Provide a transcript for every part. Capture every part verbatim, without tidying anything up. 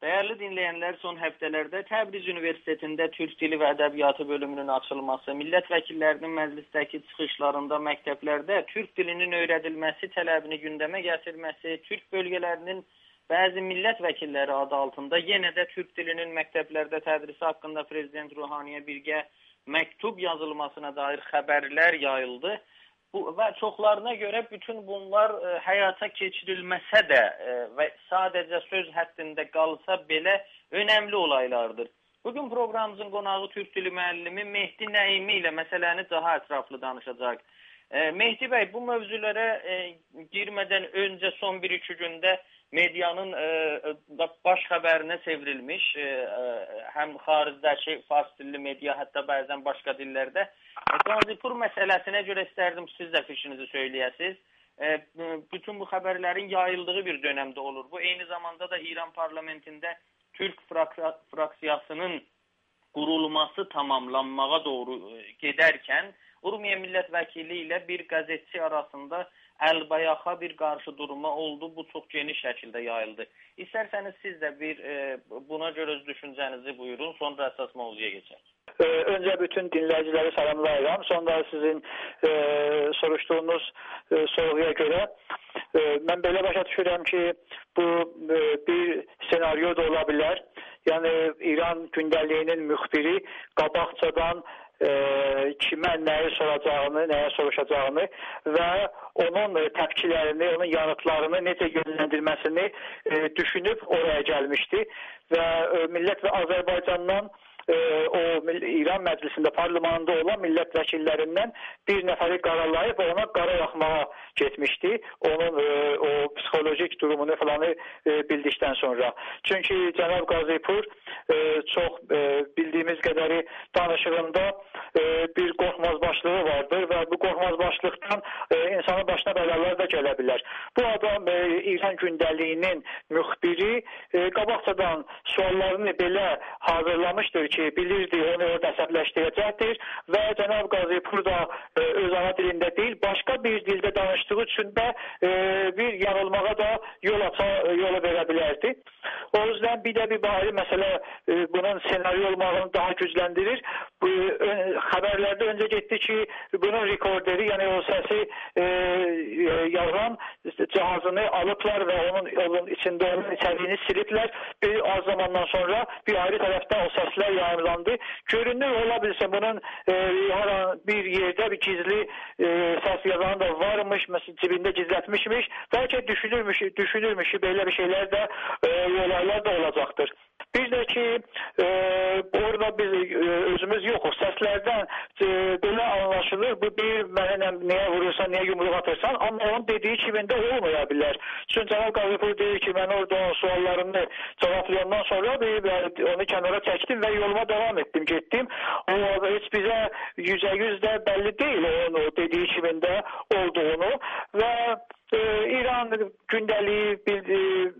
Değerli dinleyenler, son həftələrdə Təbriz Üniversitetində Türk Dili və Ədəbiyyatı bölümünün açılması, millət vəkillərinin məclisdəki çıxışlarında məktəblərdə Türk dilinin öyrədilməsi tələbini gündəmə gətirməsi, Türk bölgələrinin bəzi millət vəkilləri adı altında yenə də Türk dilinin məktəblərdə tədrisi haqqında Prezident Ruhaniyə birgə məktub yazılmasına dair xəbərlər yayıldı. Bu, və çoxlarına görə bütün bunlar e, həyata keçirilməsə də e, və sadəcə söz həddində qalsa belə önəmli olaylardır. Bugün proqramımızın qonağı Türk dili müəllimi Mehdi Nəimi ilə məsələni daha ətraflı danışacaq. E, Mehdi bəy, bu mövzulara e, girmədən öncə son bir-iki gündə medianın e, baş xəbərinə çevrilmiş, e, e, həm xaricdəki fars dilli media, hətta bəzən başqa dillərdə. E, Qazipur məsələsinə görə istərdim siz də fikrinizi söyləyəsiniz. E, bütün bu xəbərlərin yayıldığı bir dönəmdə olur. Bu eyni zamanda da İran parlamentində Türk fraksiyasının qurulması tamamlanmağa doğru gedərkən Urmiya millət vəkili ilə bir qəzetçi arasında əlbayaxa bir qarşı durma oldu. Bu çox geniş şəkildə yayıldı. İstərsəniz siz də bir e, buna görə öz düşüncənizi buyurun, sonra əsas mövzuya keçək. Ee, önce bütün dinleyicileri selamlayacağım. Sonra sizin e, soruştuğunuz e, soruya göre e, ben böyle başa düşürəm ki bu e, bir senaryo da olabilir. Yani İran gündəliyinin müxbiri qabaqcadan e, kimə nəyi soracağını, nəyə soruşacağını və onun e, təpkilərini, onun yanıtlarını necə yönləndirməsini e, düşünüb oraya gəlmişdi və e, millət və Azərbaycandan e, o İran məclisində, parlamentdə olan millət vəkillərindən bir nəfəri qaralayıb ona qara yaxmağa getmişdi. Onun e, o psixolojik durumunu falanı e, bildikdən sonra. Çünki cənab Qazipur e, çox e, bildiyimiz qədəri danışığında e, bir qorxmazbaşlığı vardır və bu qorxmazbaşlıqdan e, insanın başına bəlalar da gələ bilər. Bu adam e, İran gündəliyinin müxbiri e, qabaqcadan suallarını belə hazırlamışdır ki, bilirdi onu orada əsəbləşdirəcəkdir və cənab Qazipur da e, öz ana dilində deyil, başqa bir dildə danışdığı üçün də e, bir yanılmağa da yol aça, yola verə bilərdi. O yüzden bir də bir bari məsələ e, bunun senaryo olmağını daha gücləndirir. Bu e, xəbərlərdə öncə getdi ki, bunun rekorderi, yəni o səsi e, yazan cihazını alıblar və onun, onun içində onun içəriğini siliblər. Bir az zamandan sonra bir ayrı tərəfdən o səslər yayımlandı. Görünür ola bilsə bunun e, bir yerdə bir gizli e, səs yazanı da varmış, mesela cibində gizlətmişmiş. Bəlkə düşünürmüş, düşünürmüş belə bir şeylər də e, olaylar da olacaqdır. Bir də ki, e, orada biz e, özümüz yoxuz. Səslərdən e, belə anlaşılır. Bu bir mənə niyə vurursan, niyə yumruq atırsan, amma onun dediyi kimində olmaya bilər. Çünki cənab Qazipur deyir ki, mən orada suallarını cevaplayandan sonra bir, onu kənara çəkdim və yoluma devam etdim, getdim. O heç bizə yüzə yüz də bəlli deyil onun o dediyi kimində olduğunu və e, İran gündəliyi bildi,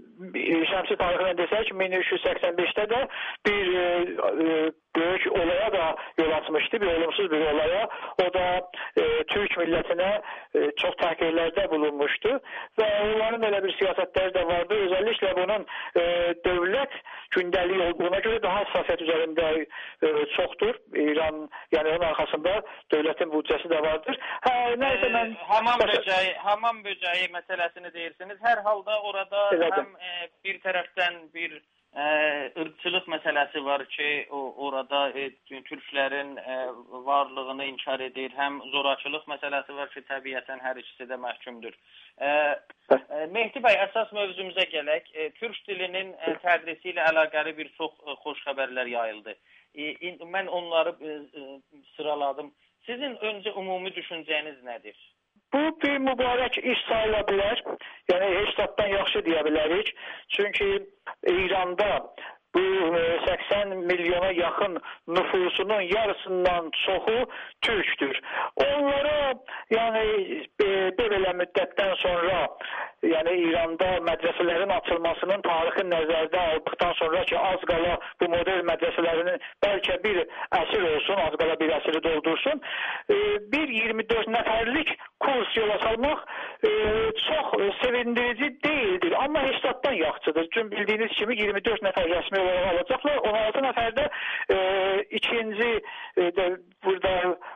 şəmsi tarixinə desək min üç yüz səksən beşdə də bir e, e, böyük olaya da yol açmışdı, bir olumsuz bir olaya. O da e, Türk millətinə e, çox təhqirlərdə bulunmuşdu və onların elə bir siyasətləri də vardı. Özellikle bunun e, dövlət gündəliyi olduğuna görə daha hassasiyyət üzərində e, çoxdur. İran, yəni onun arxasında dövlətin büdcəsi də vardır. Hə, nəysə mən... E, hamam böcəyi, hamam böcəyi məsələsini deyirsiniz. Hər halda orada Elədim. həm e, bir tərəfdən bir e, ırqçılıq məsələsi var ki, o, orada e, türklərin e, varlığını inkar edir. Həm zorakılıq məsələsi var ki, təbiətən hər ikisi də məhkumdur. E, e, Mehdi bəy, əsas mövzumuza gələk. E, Türk dilinin e, tədrisi ilə əlaqəli bir çox e, xoş xəbərlər yayıldı. E, in, mən onları e, e, sıraladım. Sizin öncə ümumi düşüncəniz nədir? Bu bir mübarək iş sayıla bilər. Yəni heç zətdən yaxşı deyə bilərik. Çünki İranda bu səksən milyona yaxın nüfusunun yarısından çoxu türkdür. Onlara yəni belə müddətdən sonra yəni İranda mədrəsələrin açılmasının tarixi nəzərdə aldıqdan sonra ki, az qala bu model mədrəsələrinin bəlkə bir əsr olsun, az qala bir əsri doldursun, bir iyirmi dörd nəfərlik kurs yola salmaq çox sevindirici deyildir. Amma heçdatdan yaxşıdır. Çünki bildiyiniz kimi iyirmi dörd nəfər rəsmi olaraq alacaqlar. on altı nəfər də ikinci də burada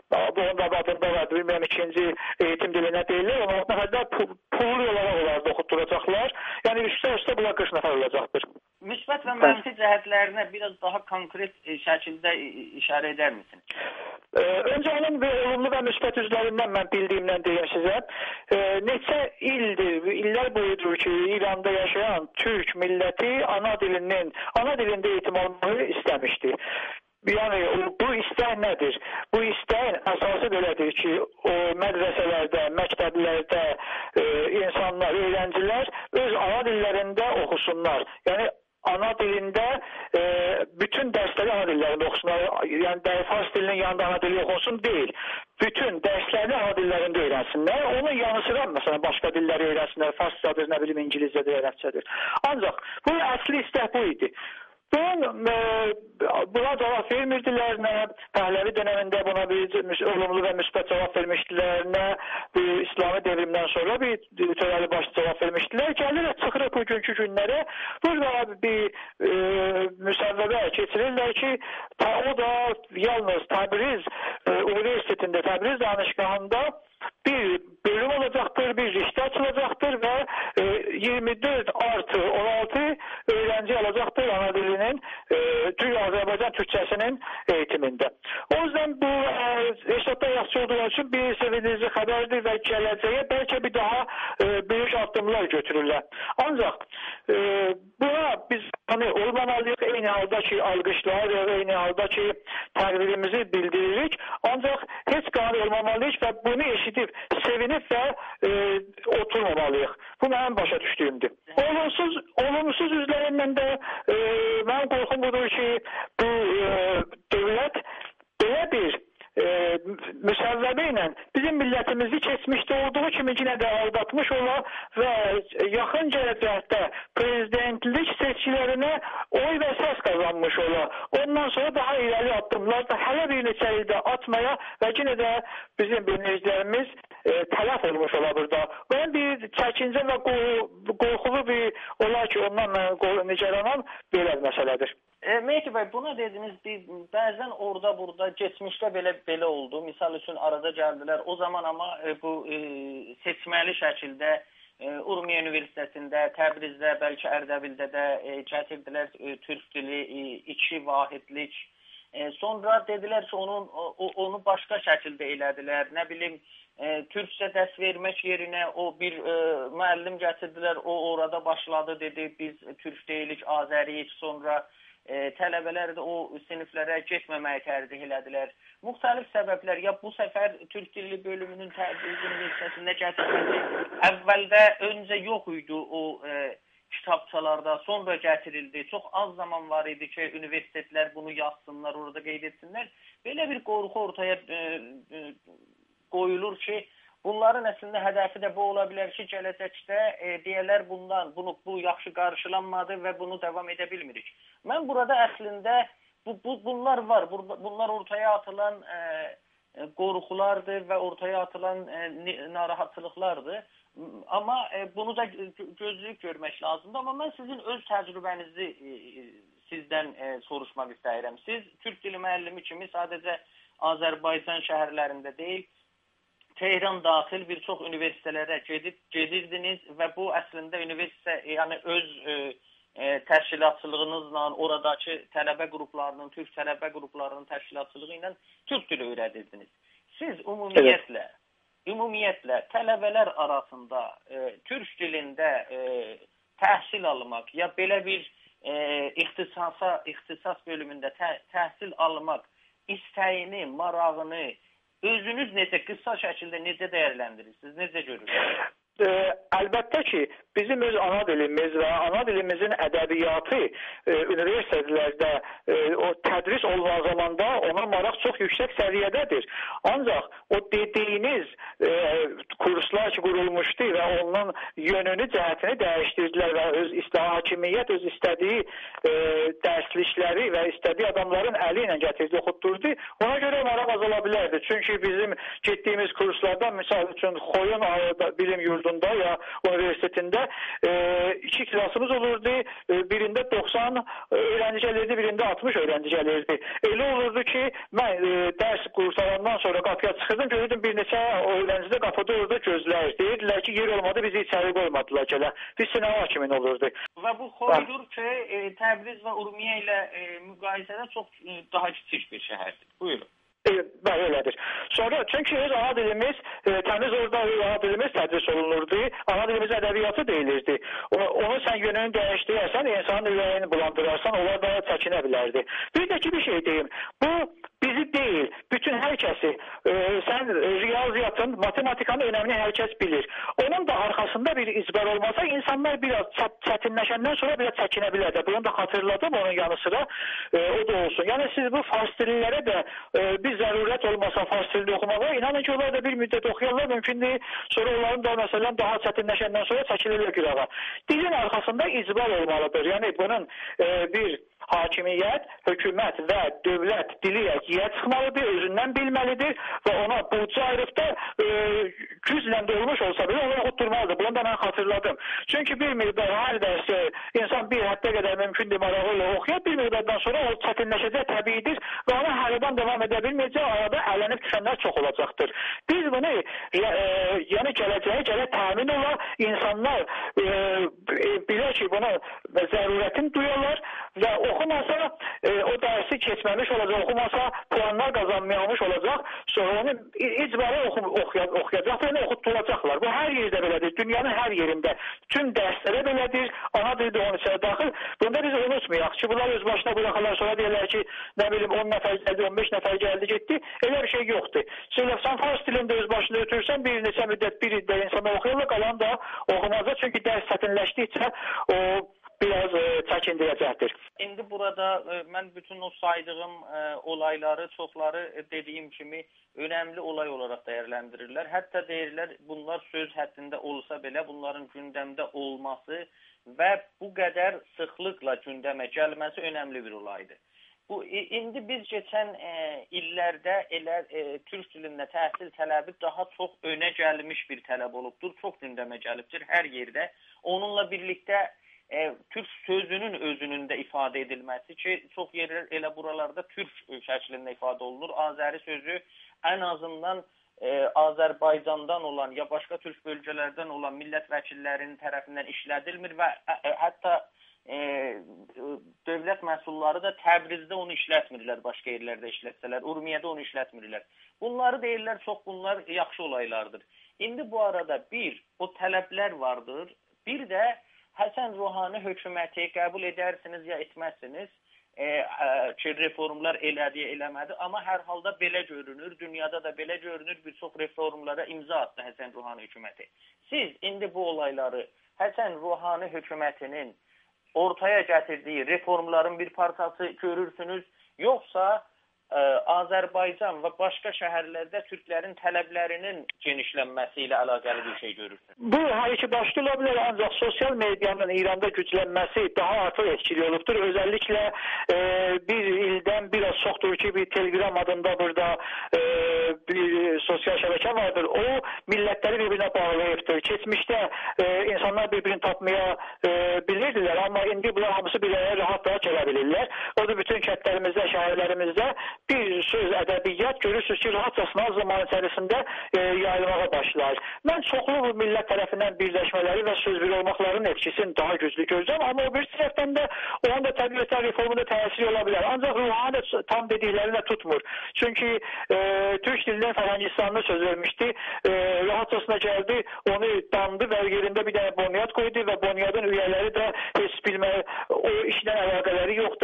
bu adında var, bilmirəm ikinci eğitim dilinə deyirlər. on altı nəfər də pullu olaraq onlarda oxutduracaqlar. Yəni üstə-üstə bunlar qırx nəfər olacaqdır. Müsbət və mənfi cəhətlərinə biraz daha konkret şəkildə işarə edər misiniz? Öncə onun və olumlu və müsbət üzlərindən mən bildiyimdən deyəm sizə. Neçə ildir, illər boyudur ki, İranda yaşayan Türk milləti ana dilinin, ana dilində eğitim almağı istəmişdi. Yəni bu istək nədir? Bu istəyin əsası belədir ki, o mədrəsələrdə, məktəblərdə e, insanlar, öğrencilər öz ana dillərində oxusunlar. Yəni ana dilində e, bütün dərsləri ana dillərində oxusunlar. Yəni fars dilinin yanında ana dili oxunsun deyil. Bütün dərslərini ana dillərində öyrənsinlər. Onun yanı sıra məsələn başqa dilləri öyrənsinlər. Farscadır, nə bilim İngilizcədir, ərəbcədir. Ancaq bu əsli istək bu idi. Ben e, buna cevap vermirdilər nə, Pəhləvi dönemində buna bir olumlu və müsbət cevap vermişdilər, bu İslami devrimdən sonra bir törəli baş cevap vermişdilər. Gəlirlər, çıxırıq bugünkü günlərə, burada bir e, müsəvvəbə keçirirlər ki, o da yalnız Təbriz e, Universitetində, Təbriz danışgahında bir bölüm olacaktır, bir rişte açılacaktır ve e, iyirmi dörd artı on altı öğrenci alacaktır ana dilinin e, Türk Azerbaycan Türkçesinin eğitiminde. O yüzden bu eşatda yaxşı olduğu için bir sevindirici haberdir ve geleceğe belki bir daha e, büyük adımlar götürürler. Ancak e, buna biz hani olmamalıyıq, eyni halda ki alqışlar, eyni halda ki təqdirimizi bildiririk. Ancaq heç qanun olmamalıyıq və bunu eşidib, sevinib və e, oturmamalıyıq. Bu mənim başa düşdüyümdür. Olumsuz, olumsuz üzlərindən də e, mənim qorxum budur ki, bu e, dövlət belə bir e, müsəvvəbə ilə bizim millətimizi keçmişdə olduğu kimi yine də aldatmış ola və yaxın gələcəkdə prezidentlik seçkilərinə oy və səs kazanmış ola. Ondan sonra daha ileri addımlar da hələ bir neçə ildə atmaya və yine də bizim dinləyicilərimiz e, tələf olmuş ola burada. Ben bir çəkincə və qorxulu bir olar ki, ondan mən nigaranam belə bir məsələdir. E, Mehdi Bey, buna dediniz, bir, bəzən orada burada geçmişdə belə belə oldu. Misal üçün arada gəldilər. O zaman ama e, bu e, seçməli şəkildə e, Urmiya Universitetində, Təbrizdə, bəlkə Ərdəbildə də e, gətirdilər e, türk dili, e, iki vahidlik. E, sonra dedilər ki, onun, o, onu başqa şəkildə elədilər. Nə bilim, e, türkçə dərs vermək yerinə o bir e, müəllim gətirdilər. O orada başladı, dedi, biz türk deyilik, Azəriyik. Sonra E, tələbələr də o siniflərə getməməyi tərcih elədilər. Müxtəlif səbəblər, ya bu səfər Türk Dili bölümünün Təbriz Universitetində gətirilməsi əvvəldə öncə yox idi o e, kitabçalarda, sonra gətirildi. Çox az zaman var idi ki, universitetlər bunu yazsınlar, orada qeyd etsinlər. Belə bir qorxu ortaya e, e, qoyulur ki, bunların əslində hədəfi də bu ola bilər ki, gələcəkdə e, deyərlər bundan, bunu, bu yaxşı qarşılanmadı və bunu davam edə bilmirik. Mən burada əslində bu, bu, bunlar var, bunlar ortaya atılan e, qorxulardır və ortaya atılan e, narahatçılıqlardır. Amma e, bunu da gözləyib görmək lazımdır. Amma mən sizin öz təcrübənizi e, sizdən e, soruşmaq istəyirəm. Siz Türk dili müəllimi kimi sadəcə Azərbaycan şəhərlərində deyil, Tehran daxil bir çox universitetlərə gedib gedirdiniz və bu əslində universitet, yəni öz e, e, təşkilatçılığınızla, oradakı tələbə qruplarının, türk tələbə qruplarının təşkilatçılığı ilə türk dili öyrədirdiniz. Siz ümumiyyətlə, evet. ümumiyyətlə tələbələr arasında e, türk dilində e, təhsil almaq ya belə bir e, ixtisasa, ixtisas bölümündə tə, təhsil almaq istəyini, marağını özünüz necə qısa şəkildə necə dəyərləndirirsiniz, necə görürsünüz? E, əlbəttə ki, bizim öz ana dilimiz və ana dilimizin ədəbiyyatı e, universitetlərdə e, o tədris olunan zamanda ona maraq çox yüksək səviyyədədir. Ancaq o dediyiniz e, kurslar ki, qurulmuşdu və onun yönünü, cəhətini dəyişdirdilər və öz istədiyi hakimiyyət öz istədiyi e, dərslikləri və istədiyi adamların əli ilə gətirdi, oxutdurdu. Ona görə maraq azala bilərdi. Çünki bizim getdiyimiz kurslarda, misal üçün, Xoyun bilim yurdunda ya universitetində e, iki klasımız olurdu. E, birində doxsan öğrenci gəlirdi, birində altmış öğrenci gəlirdi. Elə olurdu ki, mən e, dərs qurtarandan sonra qapıya çıxırdım, görürdüm bir neçə öğrenci də qapıda orada gözləyir. Deyirdilər ki, yer olmadı, bizi içəri qoymadılar gələ. Biz sinema hakimin olurdu. Və bu Xoydur ki, e, Təbriz və Urmiya ilə e, müqayisədə çox e, daha kiçik bir şəhərdir. Buyurun. Bəli, elədir. Sonra çünki öz ana dilimiz, e, təmiz orada ana dilimiz tədris olunurdu, ana dilimiz ədəbiyyatı deyilirdi. O, onu sən yönünü dəyişdirərsən, insanın ürəyini bulandırarsan, onlar daha çəkinə bilərdi. Bir də ki, bir şey deyim, bu bizi deyil, bütün hər kəsi, e, sən riyaziyyatın, matematikanın önəmini hər kəs bilir. Onun da arxasında bir izbar olmasa, insanlar biraz çətinləşəndən sonra biraz çəkinə bilər də. Bunu da xatırladım onun yanı sıra, e, o da olsun. Yəni siz bu fars dillilərə də e, bir zərurət olmasa fars dilini oxumağa, inanın ki, onlar da bir müddət oxuyarlar, mümkün deyil. Sonra onların da məsələn daha çətinləşəndən sonra çəkilirlər gürağa. Dilin arxasında izbar olmalıdır. Yəni bunun e, bir hakimiyyət, hökumət və dövlət dili əkiyə çıxmalıdır, özündən bilməlidir və ona budca ayrıqda e, güclə də olmuş olsa bile onu oxutturmalıdır. Bunu da mən xatırladım. Çünki bir miqdar hər dərsi insan bir həddə qədər mümkündür marağıyla oxuyar, bir miqdardan sonra o çətinləşəcək təbiidir və ona hərədən devam edə bilməyəcək, arada ələnib düşənlər çox olacaqdır. Biz bunu e, yəni gələcəyə gələ təmin ola, insanlar e, bilə ki, buna zərurətini duyarlar və oxumasa e, o dərsi keçməmiş olacaq, oxumasa puanlar qazanmayamış olacaq, sonra onu icbari oxuyacaq, oxuyacaq və onu oxutulacaqlar. Bu hər yerdə belədir, dünyanın hər yerində. Tüm dərslərə belədir, ana dildə onun içəri daxil. Bunda biz unutmayaq ki, bunlar öz başına bıraxırlar, sonra deyirlər ki, nə bilim on nəfər gəldi, on beş nəfər gəldi, getdi. Elə bir şey yoxdur. Sən fars dilində öz başına ötürsən, bir neçə müddət bir ildə insana oxuyarlar, qalan da oxumazlar. Çünki dərs çətinləşdikcə o biraz e, çəkindirəcəkdir. İndi burada e, mən bütün o saydığım e, olayları, çoxları e, dediyim kimi önəmli olay olaraq dəyərləndirirlər. Hətta deyirlər, bunlar söz həddində olsa belə bunların gündəmdə olması və bu qədər sıxlıqla gündəmə gəlməsi önəmli bir olaydır. Bu indi biz keçən e, illərdə elə e, türk dilində təhsil tələbi daha çox önə gəlmiş bir tələb olubdur. Çox gündəmə gəlibdir hər yerdə. Onunla birlikdə E, türk sözünün özünün də ifadə edilməsi ki, çox yerlər elə buralarda türk şəklində ifadə olunur. Azəri sözü ən azından e, Azərbaycandan olan ya başqa türk bölgələrdən olan millət vəkillərinin tərəfindən işlədilmir və ə, hətta e, dövlət məsulları da Təbrizdə onu işlətmirlər, başqa yerlərdə işlətsələr, Urmiyədə onu işlətmirlər. Bunları deyirlər, çox bunlar yaxşı olaylardır. İndi bu arada bir, o tələblər vardır, bir də Həsən Ruhani hökuməti qəbul edərsiniz ya etməzsiniz e, e, ki, reformlar elədi, eləmədi. Amma hər halda belə görünür, dünyada da belə görünür, bir çox reformlara imza attı Həsən Ruhani hökuməti. Siz indi bu olayları Həsən Ruhani hökumətinin ortaya gətirdiyi reformların bir parçası görürsünüz, yoxsa Ə, Azərbaycan və başqa şəhərlərdə türklərin tələblərinin genişlənməsi ilə əlaqəli bir şey görürsünüz? Bu hər iki başlı ola bilər, ancaq sosial medianın İranda güclənməsi daha artıq etkili olubdur. Özəlliklə e, bir ildən biraz çoxdur ki, bir Telegram adında burada e, bir sosial şəbəkə vardır. O millətləri bir-birinə bağlayıbdır. Keçmişdə e, insanlar bir-birini tapmaya e, bilirdilər, amma indi bunlar hamısı bir araya rahat rahat gələ bilirlər. O da bütün kəndlərimizdə, şəhərlərimizdə bir söz, ədəbiyyat görürsünüz ki, rahatcasına zaman içərisində e, yayılmağa başlar. Mən çoxlu bu millət tərəfindən birləşmələri və söz bir olmaqların etkisini daha güclü görəcəm, amma o bir tərəfdən də onun da təbiətə reformunda təsiri ola bilər. Ancaq Ruhani tam dediklərinə tutmur. Çünki e, Türk dilinin Fərəngistanını söz vermişdi, e, rahatcasına gəldi, onu dandı və yerində bir dənə bonyad qoydu və bonyadın üyələri də heç bilmə, o işlə əlaqələri yoxdur, bunun o,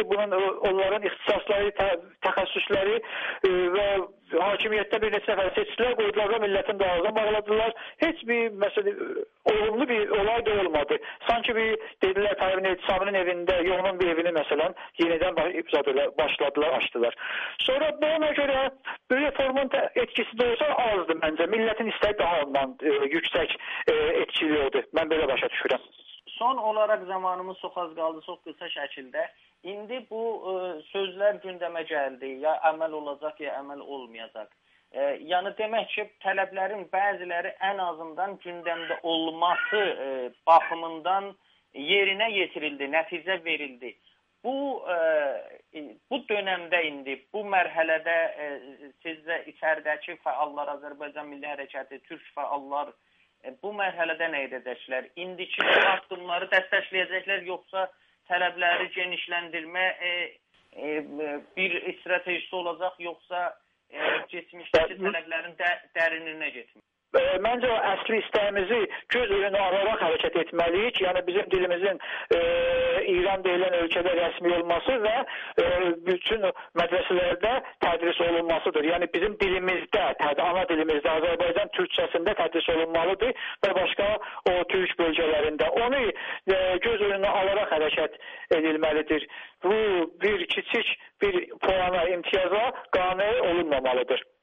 onların ixtisasları, təxəssüsləri və hakimiyyətdə bir neçə nəfər seçdilər, qoydular və millətin dağılığına bağladılar. Heç bir məsələ, olumlu bir olay da olmadı. Sanki bir dedilər Pərvin Elçisaminin evində, yoğunun bir evini məsələn yenidən başladılar, açdılar. Sonra buna görə bu reformun etkisi də olsa azdır məncə. Millətin istəyi daha ondan e, yüksək e, etkili oldu. Mən belə başa düşürəm. Son olaraq zamanımız çox az qaldı, çox qısa şəkildə. İndi bu e, sözlər gündəmə gəldi. Ya əməl olacaq, ya əməl olmayacaq. E, yəni demək ki, tələblərin bəziləri ən azından gündəmdə olması e, baxımından yerinə yetirildi, nəticə verildi. Bu e, bu dönəmdə indi, bu mərhələdə e, sizcə içəridəki fəallar, Azərbaycan Milli Hərəkatı, türk fəallar e, bu mərhələdə nə edəcəklər? İndiki addımları dəstəkləyəcəklər, yoxsa tələbləri genişləndirmə e, e, bir stratejisi olacaq, yoxsa e, keçmişdəki tələblərin də, dərinliğinə getmək? Məncə o əsli istəyimizi göz önünə alaraq hərəkət etməliyik. Yəni bizim dilimizin e, İran deyilən ölkədə rəsmi olması və e, bütün mədrəsələrdə tədris olunmasıdır. Yəni bizim dilimizdə, ana dilimizdə, Azərbaycan türkçəsində tədris olunmalıdır və başqa o türk bölgələrində. Onu e, göz önünə alaraq hərəkət edilməlidir. Bu bir kiçik bir puana, imtiyaza qane olunmamalıdır.